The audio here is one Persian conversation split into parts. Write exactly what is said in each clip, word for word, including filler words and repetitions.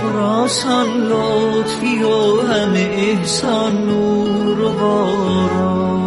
آسان لطفی و همه احسان نور و باران.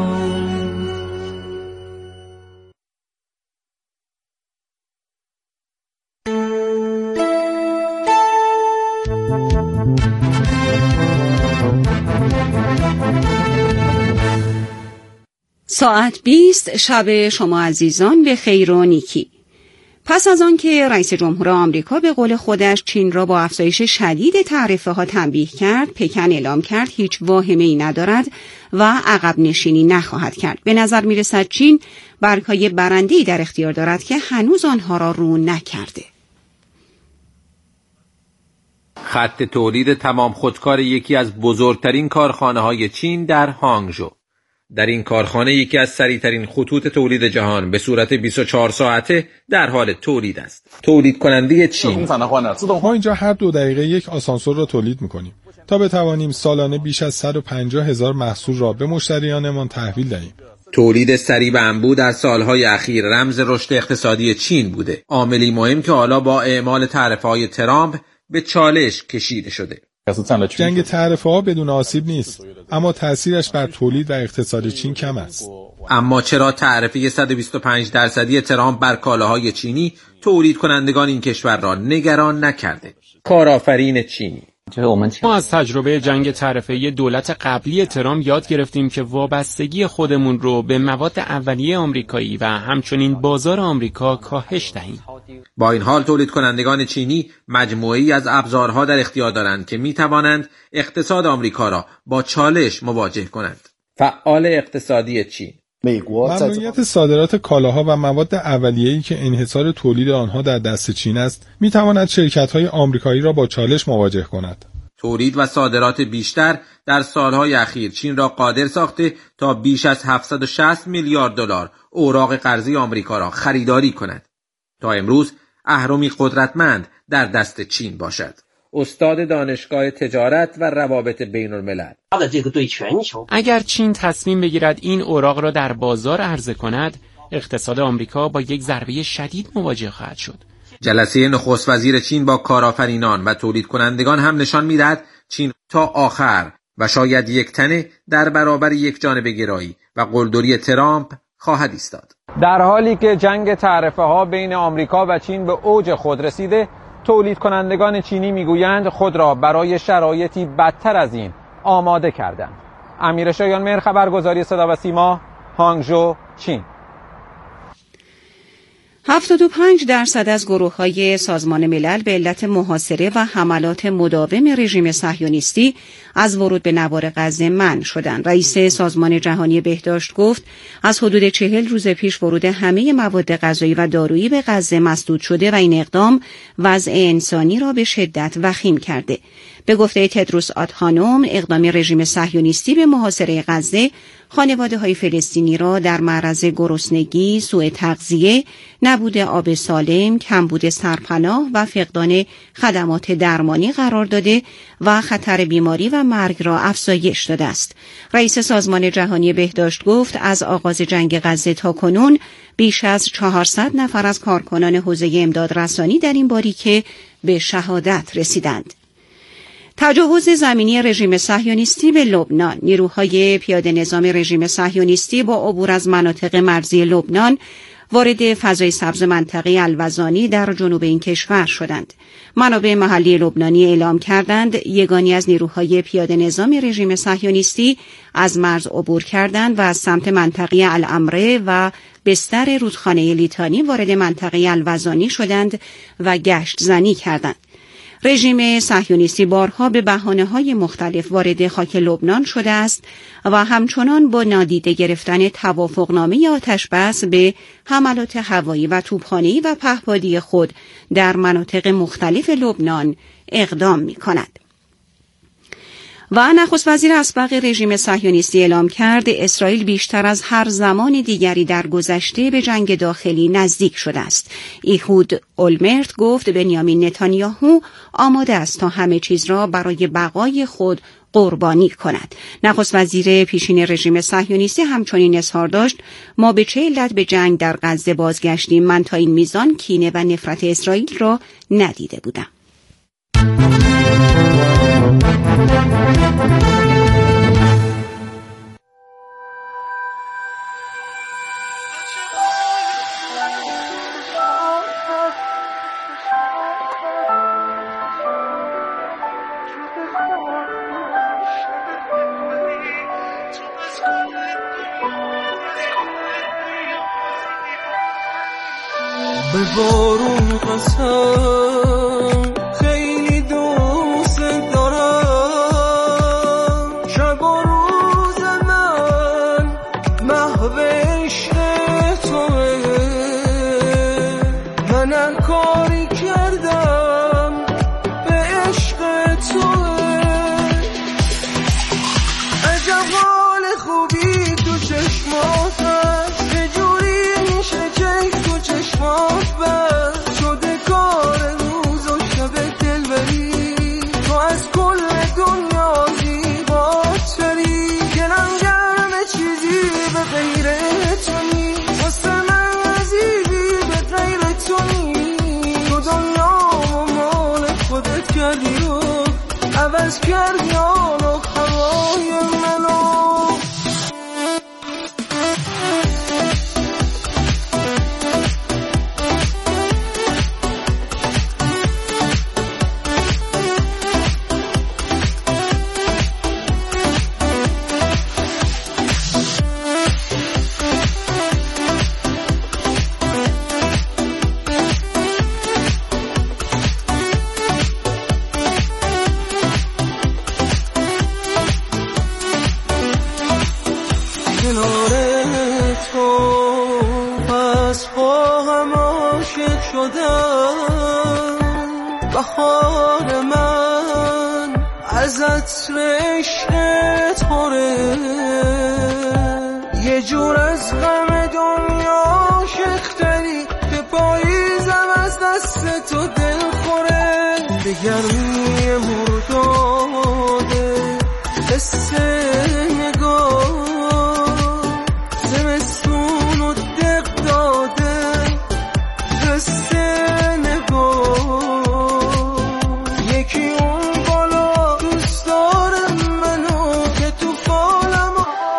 ساعت بیست شب شما عزیزان به خیر و نیکی. پس از آن که رئیس جمهور آمریکا به قول خودش چین را با افزایش شدید تعرفه ها تنبیه کرد، پکن اعلام کرد هیچ واهمه‌ای ندارد و عقب نشینی نخواهد کرد. به نظر می رسد چین برگ‌های برنده‌ای در اختیار دارد که هنوز آنها را رو نکرده. خط تولید تمام خودکار یکی از بزرگترین کارخانه‌های چین در هانگژو. در این کارخانه یکی از سریع‌ترین خطوط تولید جهان به صورت بیست و چهار ساعته در حال تولید است. تولید کننده چین. ما اینجا هر دو دقیقه یک آسانسور را تولید می‌کنیم تا بتوانیم سالانه بیش از صد و پنجاه هزار محصول را به مشتریانمان تحویل دهیم. تولید سریع و انبوه در سالهای اخیر رمز رشد اقتصادی چین بوده. عاملی مهم که حالا با اعمال تعرفه‌های ترامپ به چالش کشیده شده. جنگ تعرفه ها بدون آسیب نیست، اما تأثیرش بر تولید و اقتصاد چین کم است. اما چرا تعرفه صد و بیست و پنج درصدی ترامپ بر کالاهای چینی تولید کنندگان این کشور را نگران نکرده؟ کارآفرین چینی: ما از تجربه جنگ تعرفه‌ای دولت قبلی ترامپ یاد گرفتیم که وابستگی خودمون رو به مواد اولیه آمریکایی و همچنین بازار آمریکا کاهش دهیم. با این حال تولید کنندگان چینی مجموعه‌ای از ابزارها در اختیار دارند که می‌توانند اقتصاد آمریکا را با چالش مواجه کنند. فعال اقتصادی چین: ممنوعیت صادرات کالاها و مواد اولیه‌ای که انحصار تولید آنها در دست چین است، می‌تواند شرکت‌های آمریکایی را با چالش مواجه کند. تولید و صادرات بیشتر در سالهای اخیر چین را قادر ساخته تا بیش از هفتصد و شصت میلیارد دلار اوراق قرضی آمریکا را خریداری کند. تا امروز اهرمی قدرتمند در دست چین باشد. استاد دانشگاه تجارت و روابط بین الملل: اگر چین تصمیم بگیرد این اوراق را در بازار عرضه کند، اقتصاد آمریکا با یک ضربه شدید مواجه خواهد شد. جلسه نخست وزیر چین با کارآفرینان و تولید کنندگان هم نشان می‌دهد چین تا آخر و شاید یک تنه در برابر یک جانبه گرایی و قلدری ترامپ خواهد ایستاد. در حالی که جنگ تعرفه ها بین آمریکا و چین به اوج خود رسیده، تولید کنندگان چینی میگویند خود را برای شرایطی بدتر از این آماده کردند. امیر شایان مهر، خبرگزاری صدا و سیما، هانگژو، چین. هفتاد و پنج درصد از گروه‌های سازمان ملل به علت محاصره و حملات مداوم رژیم صهیونیستی از ورود به نوار غزه منع شدند. رئیس سازمان جهانی بهداشت گفت از حدود چهل روز پیش ورود همه مواد غذایی و دارویی به غزه مسدود شده و این اقدام وضع انسانی را به شدت وخیم کرده. به گفته تدروس آدهانوم، اقدام رژیم صهیونیستی به محاصره غزه خانواده‌های فلسطینی را در معرض گرسنگی، سوء تغذیه، نبود آب سالم، کمبود سرپناه و فقدان خدمات درمانی قرار داده و خطر بیماری و مرگ را افزایش داده است. رئیس سازمان جهانی بهداشت گفت از آغاز جنگ غزه تا کنون بیش از چهارصد نفر از کارکنان حوزه امدادرسانی در این باریکه به شهادت رسیدند. تجاوز زمینی رژیم صهیونیستی به لبنان. نیروهای پیاده نظام رژیم صهیونیستی با عبور از مناطق مرزی لبنان وارد فضای سبز منطقه الوزانی در جنوب این کشور شدند. منابع محلی لبنانی اعلام کردند یگانی از نیروهای پیاده نظام رژیم صهیونیستی از مرز عبور کردند و از سمت منطقه الامره و بستر رودخانه لیتانی وارد منطقه الوزانی شدند و گشت زنی کردند. رژیم صهیونیستی بارها به بهانه‌های مختلف وارد خاک لبنان شده است و همچنان با نادیده گرفتن توافقنامه آتش‌بس به حملات هوایی و توپخانه‌ای و پهپادی خود در مناطق مختلف لبنان اقدام می‌کند. و نخست وزیر اسبق رژیم صهیونیستی اعلام کرد اسرائیل بیشتر از هر زمان دیگری در گذشته به جنگ داخلی نزدیک شده است. ایهود اولمرت گفت بنیامین نتانیاهو آماده است تا همه چیز را برای بقای خود قربانی کند. نخست وزیر پیشین رژیم صهیونیستی همچنین اظهار داشت ما به چه علت به جنگ در غزه بازگشتیم، من تا این میزان کینه و نفرت اسرائیل را ندیده بودم. به بارون قسم خیلی دوست دارم، شب و روز من محو عشق توه. من هر کاری کردم به عشق توه. عجب حال خوبی تو چشمات هست، چجوری میشه چشم تو چشمات بست. شده کار روز و شب دلبری، تو از کل دنیا زیباتری. دلم گرم چیزی به غیر تو نیست، واسه من عزیزی به غیر تو نیست. تو دنیا و مال خودت کردی و عوض کردی حال و هوای منو. کنار تو پس با هم عاشق شدم. بهار من از عطر عشق توره، یه جور از غم دنیا شختری که پاییزم از دست تو دل خوره. به گرمی مرداده حس نگاه زمستون و دق داده. حس نگاه یکی اون بالا دوست داره منو که تو فالم.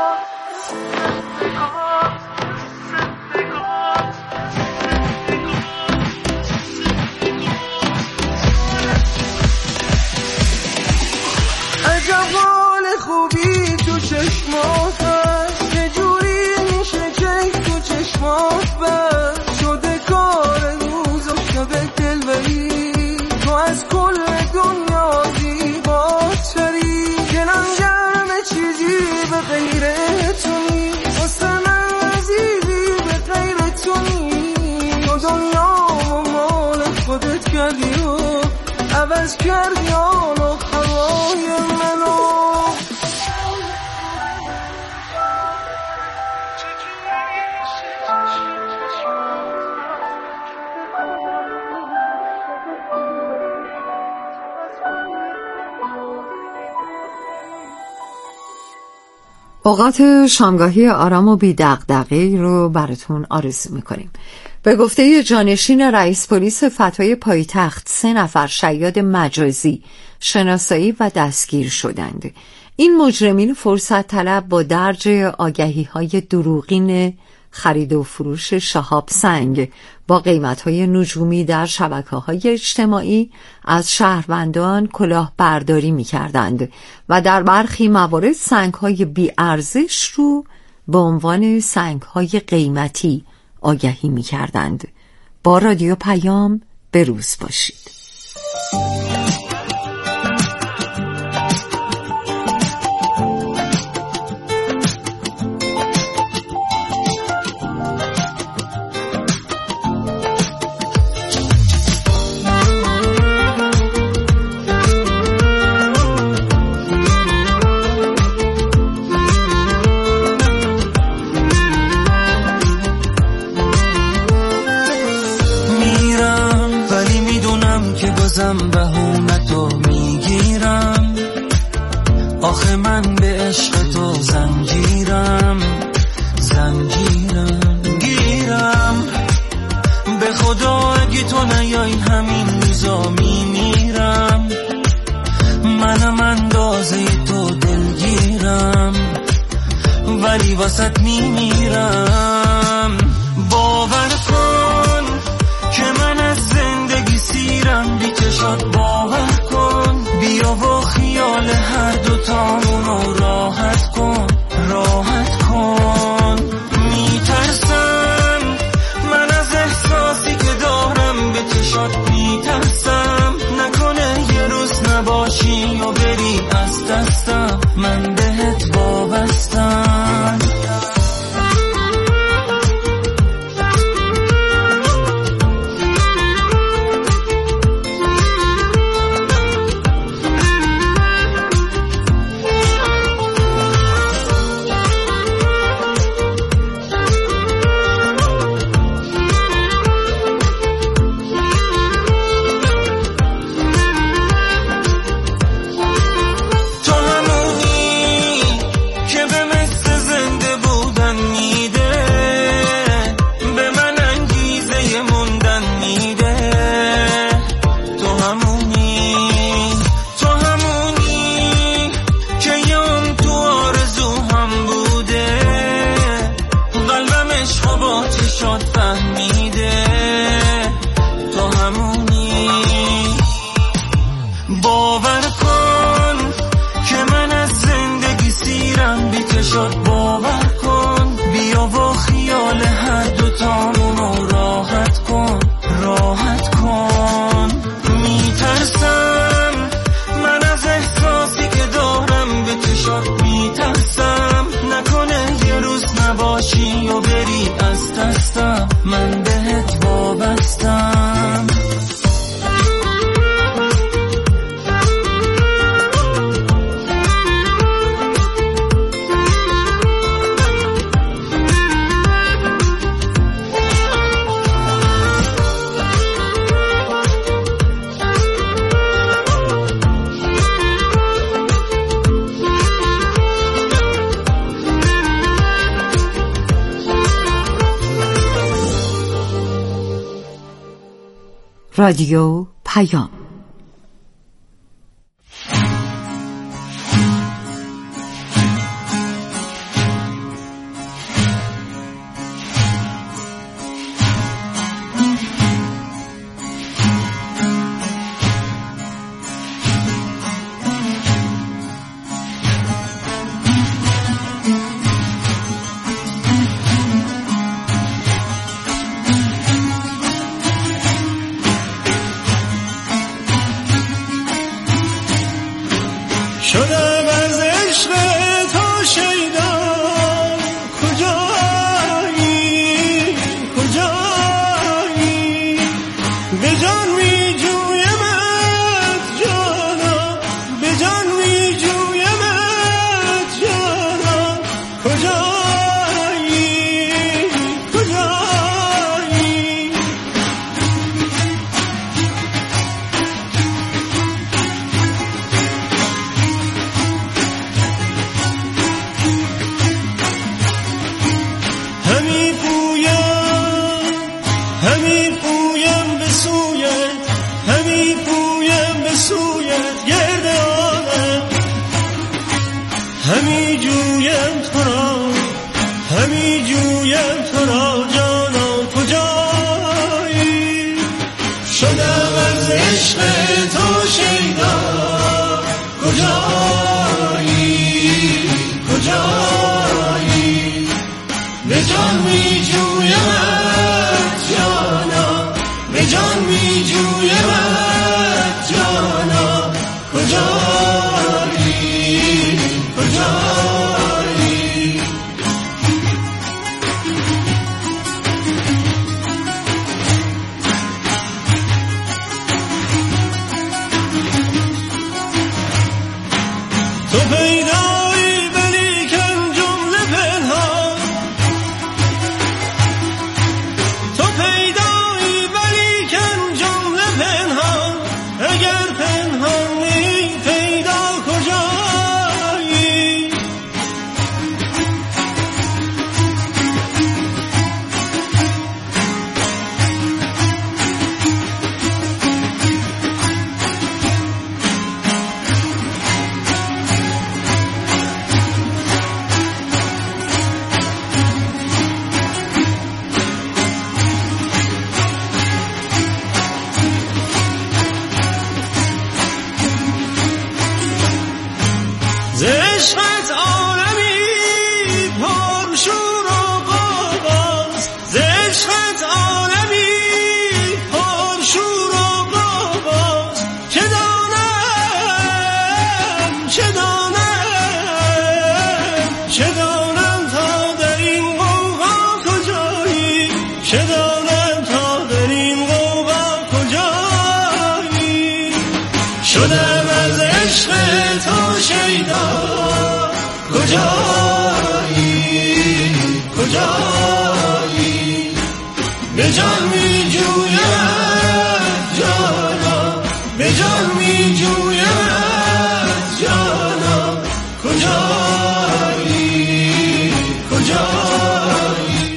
عجب حال خوبی تو چشمات هست، چجوری میشه چشم تو چشمات بست. شده کار روز و شب دلبری، تو از کل دنیا زیباتری. دلم گرم چیزی به غیر تو نیست، واسه من عزیزی به غیر تو نیست. تو دنیا و مال خودت کردی و عوض کردی حال و هوای منو. اوقات شامگاهی آرام و بی دغدغه‌ای رو براتون آرزو میکنیم. به گفته جانشین رئیس پلیس فتای پایتخت، سه نفر شیاد مجازی شناسایی و دستگیر شدند. این مجرمین فرصت طلب با درج آگهی‌های دروغین خرید و فروش شهاب سنگ با قیمت‌های نجومی در شبکه‌های اجتماعی از شهروندان کلاهبرداری می‌کردند و در برخی موارد سنگ‌های بی‌ارزش رو به عنوان سنگ‌های قیمتی آگهی می‌کردند. با رادیو پیام به روز باشید. بازم بهونتو میگیرم، آخه من به عشق تو زنجیرم زنجیرم گیرم. به خدا اگه تو نیای همین روزا میمیرم. من من داشت واسط میمیرم. باور کن که من از زندگی سیرم، بی چشات باور کن. بیا و خیال هر دوتامونو راحت کن، راحت کن. میترسم من از احساسی که دارم، به چشات میترسم نکنه یه روز نباشی و بری از دستم. من بهت وابستم. من بهت وابستم. رادیو پیام. شدم از عشق تو شیدا، کجایی کجایی؟ به جان می جویمت جانا، به جان می جویمت جانا. کجایی کجایی؟ همی جویم تو را، همی جویم تو را جانا. کجایی؟ شدم از عشق تو شیدا، کجایی کجایی؟ به جان می جویمت جانا، به جان می جویمت جانا. کجایی کجایی؟ تو پیدایی ولیکن جمله پنهان، تو پیدایی ولیکن جمله پنهان. اگر پنهانی پیدا کجایی؟ عشقت عالمی پرشور و قاباست، ز عشقت عالمی پرشور و قاباست. چه دانم چه دانم چه دانم تا در این غوغا کجایی، چه دانم تا در این غوغا کجایی. شدم از عشق تو شیدا، کجایی کجایی. به جان می جویم جانا، به جان می جویم جانا، کجایی کجایی.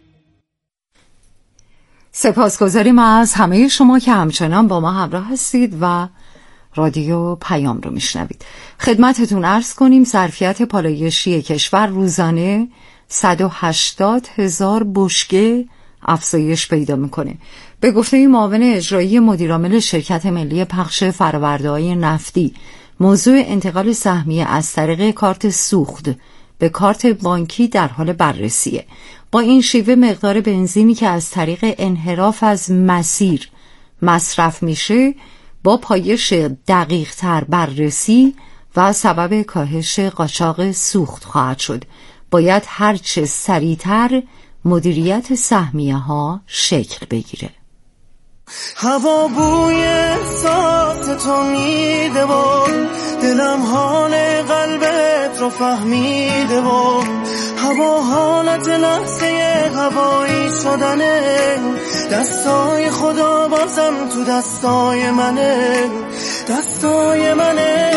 سپاسگزاریم از همه شما که همچنان با ما همراه هستید و رادیو پیام رو میشنوید. خدمتتون عرض کنیم ظرفیت پالایشی کشور روزانه صد و هشتاد هزار بشکه افزایش پیدا میکنه. به گفته معاون اجرایی مدیرعامل شرکت ملی پخش فرآورده‌های نفتی، موضوع انتقال سهمیه از طریق کارت سوخت به کارت بانکی در حال بررسیه. با این شیوه مقدار بنزینی که از طریق انحراف از مسیر مصرف میشه با پایش دقیق تر بررسی و سبب کاهش قاچاق سوخت خواهد شد. باید هرچه سریعتر مدیریت سهمیه ها شکل بگیره. هوا بوی احساس تو میده و دلم حال قلبت رو فهمیده و هوا حالت لحظه هوایی شدنه. دستای خدا بازم تو دستای منه، دستای منه.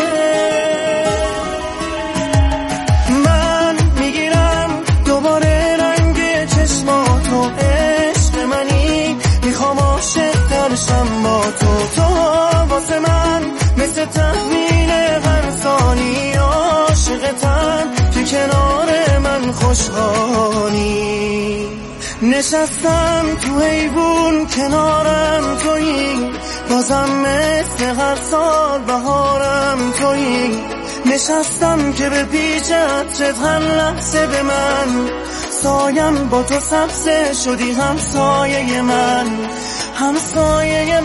من میگیرم دوباره رنگ چشماتو، عشق منی میخوام عاشق‌تر شم با تو. تو واسه من مثل تحویل هر ثانی، عاشقتم که کنار من خوشحالی. نشستم تو حیوون کنارم تویی، بازم مثل هر سال بهارم تویی. نشستم که به پیچ عطرت هر لحظه به من سایم، با تو سبزه شدی همسایه من، همسایه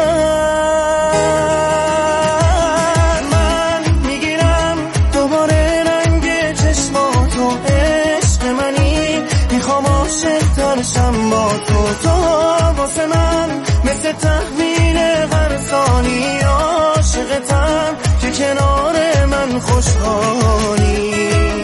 من. من میگیرم دوباره رنگ چشماتو، عشق منی میخوام عاشق‌تر شم با تو. تو واسه من مثل تحویل هر ثانی، عاشقتم که کنار من خوشحالی.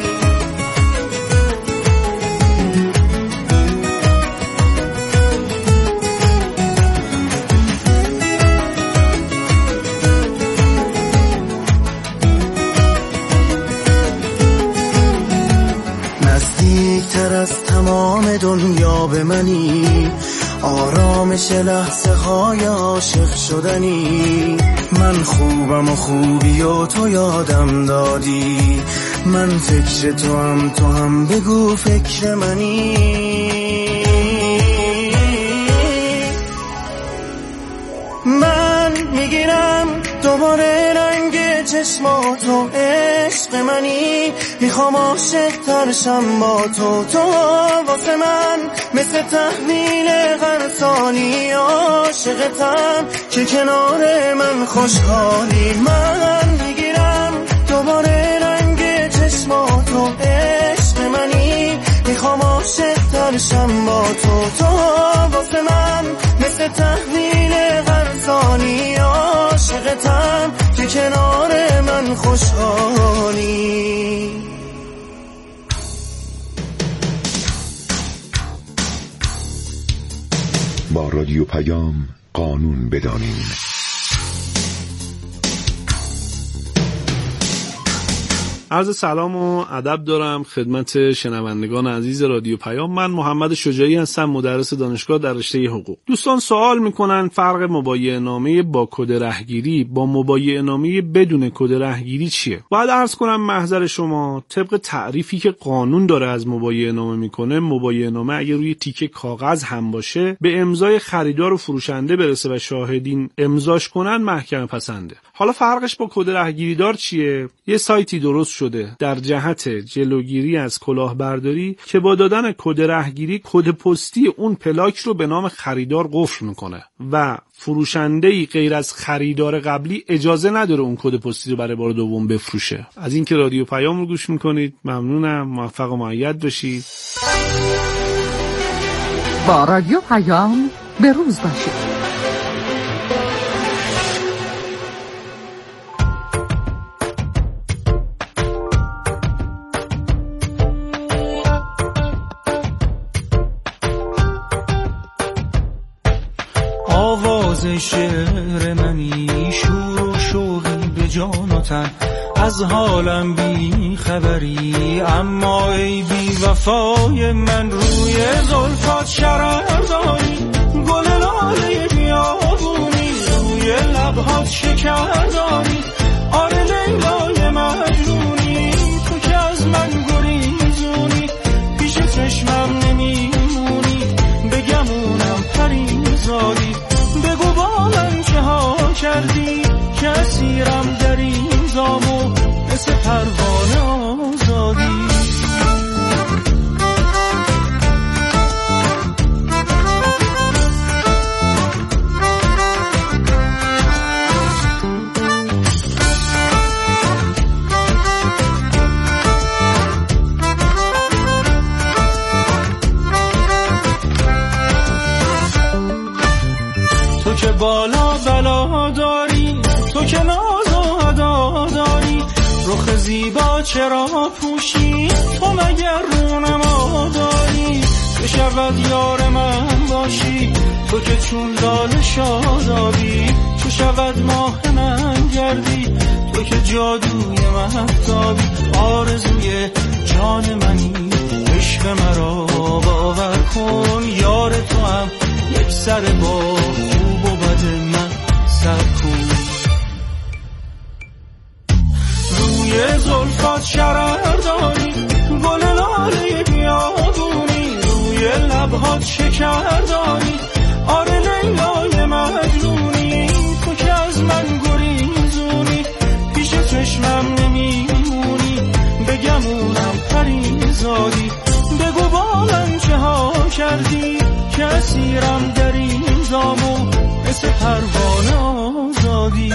نزدیکتر از تمام دنیا به منی، آرامش لحظه های عاشق شدنی. من خوبم و خوبی و تو یادم دادی، من فکر تو هم تو هم بگو فکر منی. من میگیرم دوباره رنگ چشماتو، عشق منی میخوام عاشق‌تر شم با تو. تو واسه من مثل تحویل هر ثانی، عاشقتم که کنار من خوشحالی. من میگیرم دوباره رنگ چشماتو، عشق منی میخوام عاشق‌تر شم با تو. تو واسه من مثل تحویل هر ثانی، عاشقتم که کنار من خوشحالی. با رادیو پیام قانون بدانیم. عرض سلام و ادب دارم خدمت شنوندگان عزیز رادیو پیام. من محمد شجاعی هستم، مدرس دانشگاه در رشته حقوق. دوستان سوال میکنن فرق مبایعه نامه با کد رهگیری با مبایعه نامه بدون کد رهگیری چیه؟ باید عرض کنم محضر شما طبق تعریفی که قانون داره از مبایعه نامه میکنه، مبایعه نامه اگه روی تیکه کاغذ هم باشه به امضای خریدار و فروشنده برسه و شاهدین امضاش کنن محکمه پسنده. حالا فرقش با کد رهگیریدار چیه؟ یه سایتی درست شده در جهت جلوگیری از کلاهبرداری که با دادن کد رهگیری کد پستی اون پلاک رو به نام خریدار قفل میکنه و فروشنده‌ای غیر از خریدار قبلی اجازه نداره اون کد پستی رو برای بار دوم بفروشه. از اینکه رادیو پیام رو گوش میکنید ممنونم. موفق و مؤید باشید. با رادیو پیام به روز باشید. آواز شعر منی شور و شوقی به جان و تن، از حالم بی خبری اما ای بی وفای من، روی زلفات شرر داری گل لاله بیابونی، روی لبهات شکر داری آره لیلای مجنونی، تو که از من گریزونی پیش چشمم نمیمونی، بگمونم پریزادی بگو با من چه ها کردی که اسیرم در این زامو مثل پروانه آزادی. تو که بالا بلا داری، تو که ناز و ادا داری، رخ زیبا چرا پوشی، تو مگر رونما داری، بشود یار من باشی، تو که چون لاله شادابی، چو شود ماه من گردی، تو که جادوی مهتابی، آرزوی جان منی، عشق مرا باور کن، یار تو هم یک سر با خوب و بد من سر کن. روی زلفات شرر داری گل لاله بیابونی، روی لبهات شکر داری آره لیلای مجنونی، تو که از من گریزونی پیش چشمم نمیمونی، بگمونم پریزادی بگو با من چه ها کردی که اسیرم در این زامو مثل پروانه آزادی.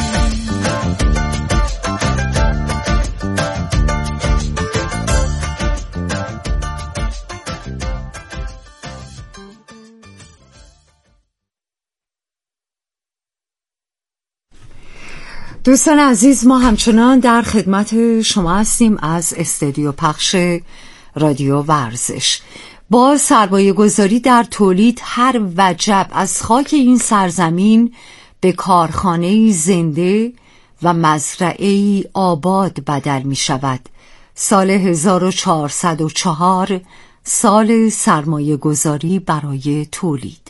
دوستان عزیز، ما همچنان در خدمت شما هستیم از استودیو پخش رادیو ورزش. با سرمایه گذاری در تولید هر وجب از خاک این سرزمین به کارخانه‌ای زنده و مزرعه‌ای آباد بدل می شود. سال هزار و چهارصد و چهار سال سرمایه گذاری برای تولید.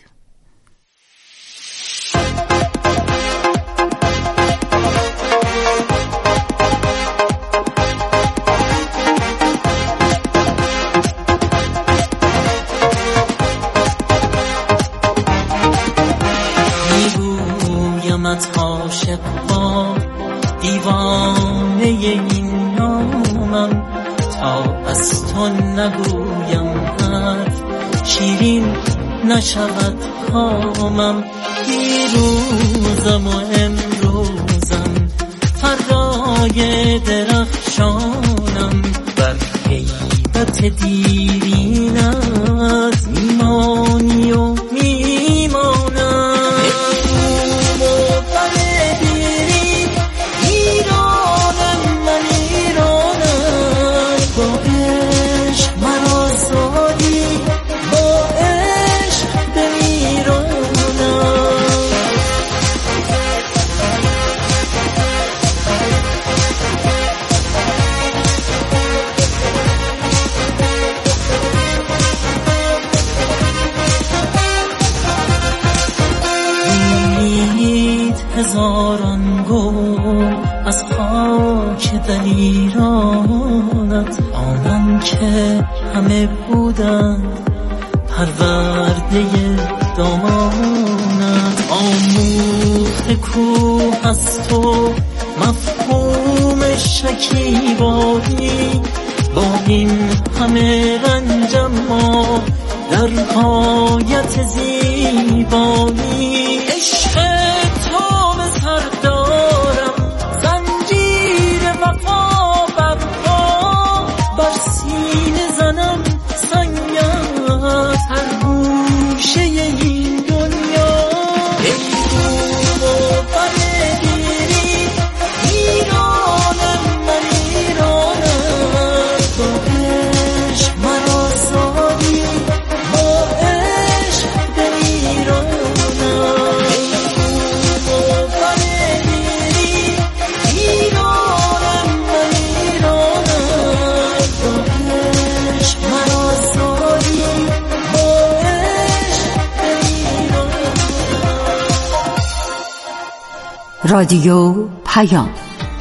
عاشق با دیوانه این نامم، تا از تو نگویم حرف شیرین نشود کامم، دیروزم و امروزم فرای درخشانم، بر هیبت دیرینت میمانی و میمانم. هزاران گل از خاک دلیرانت، آنان که همه بودند پرورده دامانت، آموخت راه کوه از تو مفهوم شکیبایی با این همه رنجم ما در غایت زیبایی عشق تو به سر دارم زنجیر وفا برپا بر سینه زنم سنگت هر گوشه این دنیا ای دور و برگیری ایرانم من ایرانم تو عشق مرا سادی با عشق به ایرانم ای دور و برگیری ایرانم من ایرانم تو عشق مرا سادی با عشق به ایرانم. رادیو پیام.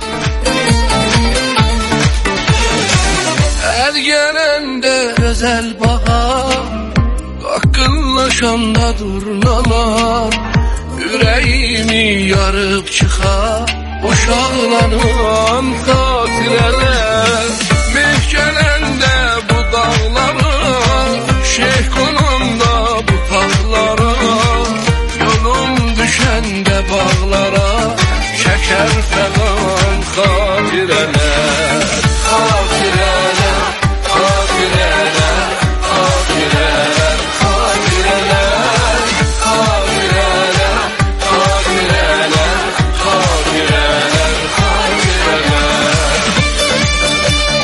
Her yerinde güzel bahar, akıllaşanda durnalar, yüreğimi yarıp çıkar, boşalan katileler. Mehkelende bu dağlara, şeyh konanda bu tağlara, yolum düşende bağlara, çeker falan katileler. Katileler, katileler, katileler, katileler, katileler, katileler, katileler, katileler.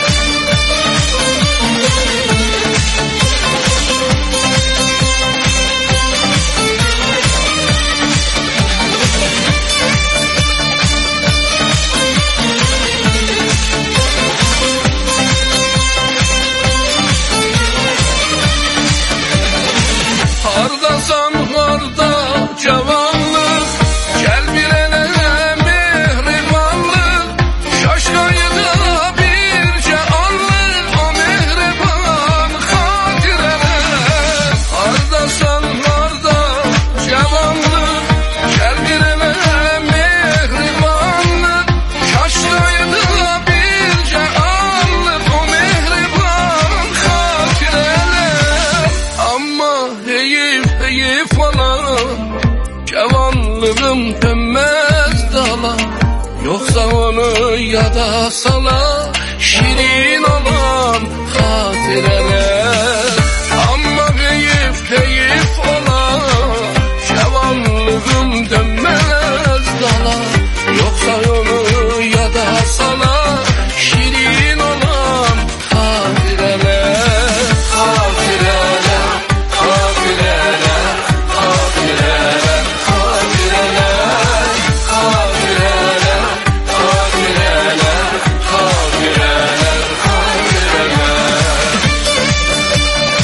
Hardasan harda cavanlık, gel bir ele mehribanlık, şaşkaydı birce anlık o mehriban hatireler. Hardasan harda cavanlık, gel bir ele mehribanlık, şaşkaydı birce anlık o mehriban hatireler. Ama heyif heyif olan cavanlığım dönmez dala, yoksa onu yada sala şirin olan hatireler. Ama heyif heyif olan cavanlığım dönmez dala, yoksa onu yada sala şirin olan hatireler. Hatireler, hatireler, hatireler, hatireler, hatireler, hatireler, hatireler, hatireler.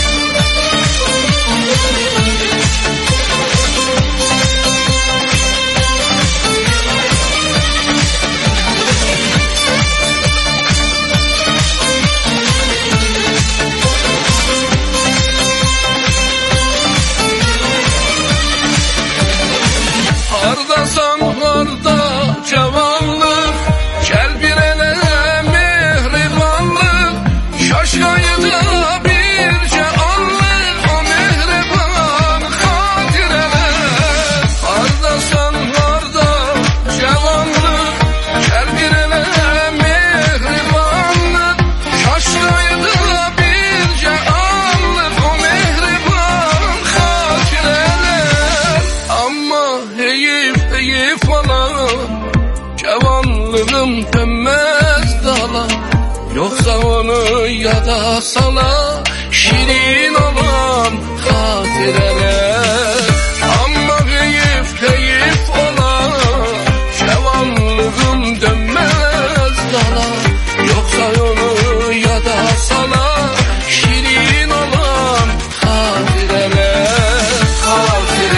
Hardasan harda cavanlık, gel bir ele mehribanlık, şaşkaydı birce anlık o mehriban hatireler. Hardasan harda cavanlık, gel bir ele mehribanlık, şaşkaydı birce anlık o mehriban hatireler. Ama heyif heyif olan cavanlığım dönmez dala, yoksa onu yada sala şirin